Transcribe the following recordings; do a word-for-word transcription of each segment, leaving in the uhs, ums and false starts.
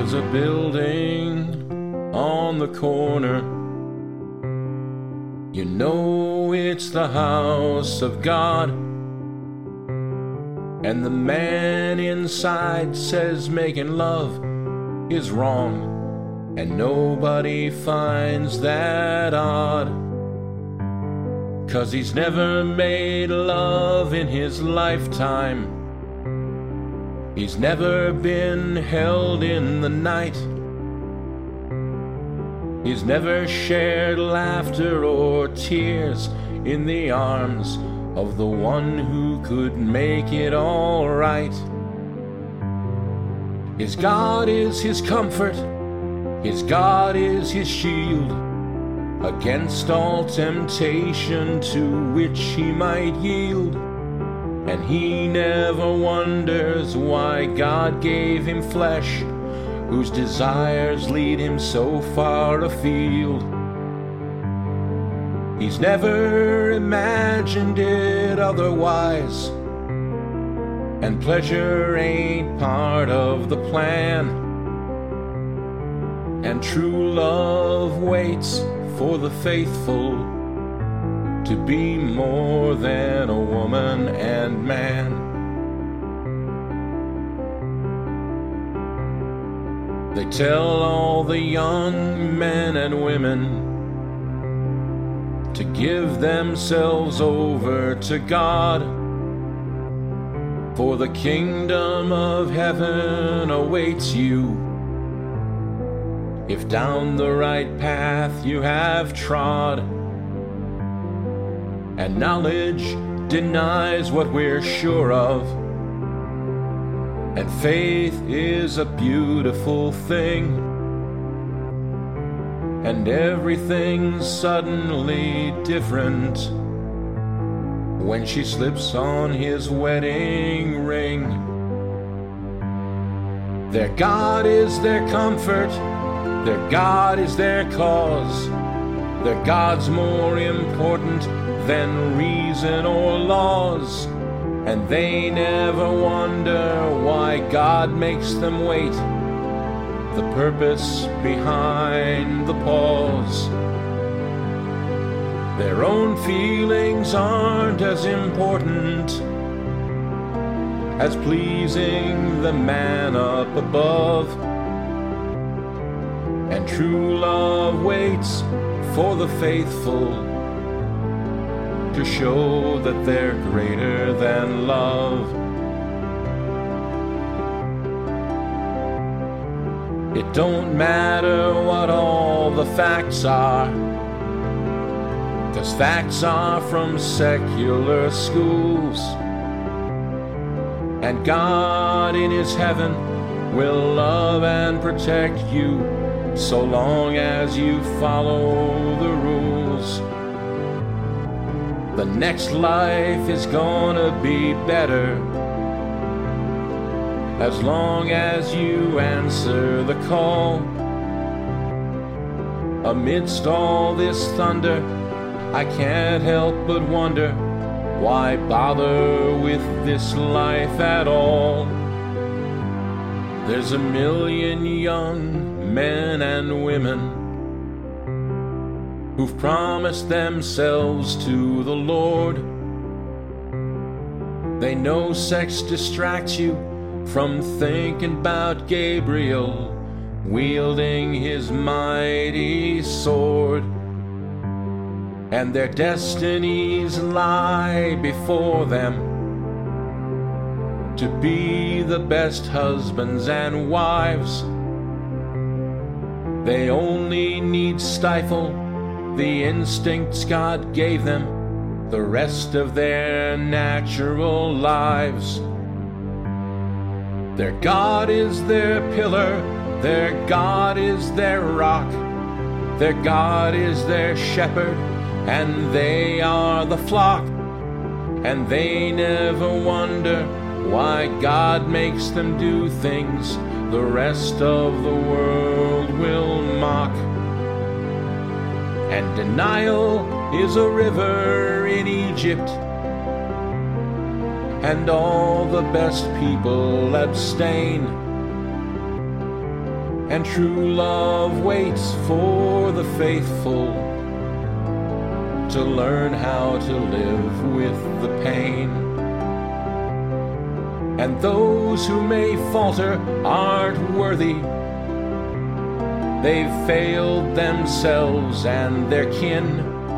There's a building on the corner. You know it's the house of God. And the man inside says making love is wrong, and nobody finds that odd. 'Cause he's never made love in his lifetime. He's never been held in the night. He's never shared laughter or tears in the arms of the one who could make it all right. His God is his comfort, his God is his shield against all temptation to which he might yield. And he never wonders why God gave him flesh, whose desires lead him so far afield. He's never imagined it otherwise, and pleasure ain't part of the plan. And true love waits for the faithful to be more than a woman and man. They tell all the young men and women to give themselves over to God, for the kingdom of heaven awaits you if down the right path you have trod. And knowledge denies what we're sure of, and faith is a beautiful thing. And everything's suddenly different when she slips on his wedding ring. Their God is their comfort, their God is their cause. Their God's more important than reason or laws. And they never wonder why God makes them wait, the purpose behind the pause. Their own feelings aren't as important as pleasing the man up above. And true love waits for the faithful to show that they're greater than love. It don't matter what all the facts are, 'cause facts are from secular schools. And God in his heaven will love and protect you so long as you follow the rules. The next life is gonna be better as long as you answer the call. Amidst all this thunder, I can't help but wonder, why bother with this life at all? There's a million young men and women who've promised themselves to the Lord. They know sex distracts you from thinking about Gabriel wielding his mighty sword. And their destinies lie before them to be the best husbands and wives. They only need stifle the instincts God gave them the rest of their natural lives. Their God is their pillar, their God is their rock, their God is their shepherd, and they are the flock. And they never wonder why God makes them do things the rest of the world will mock. And denial is a river in Egypt, and all the best people abstain. And true love waits for the faithful to learn how to live with the pain. And those who may falter aren't worthy. They've failed themselves and their kin.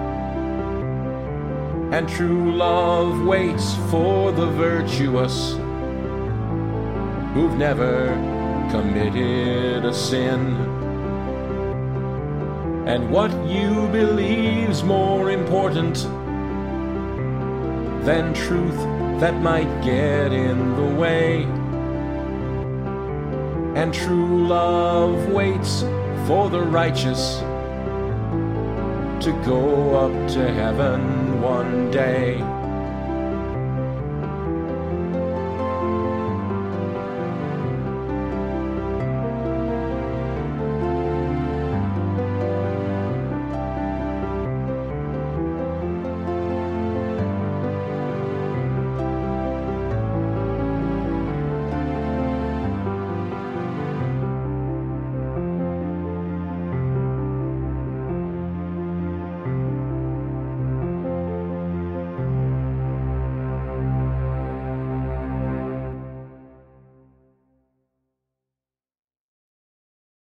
And true love waits for the virtuous who've never committed a sin. And what you believe's more important than truth that might get in the way. And true love waits for the righteous to go up to heaven one day.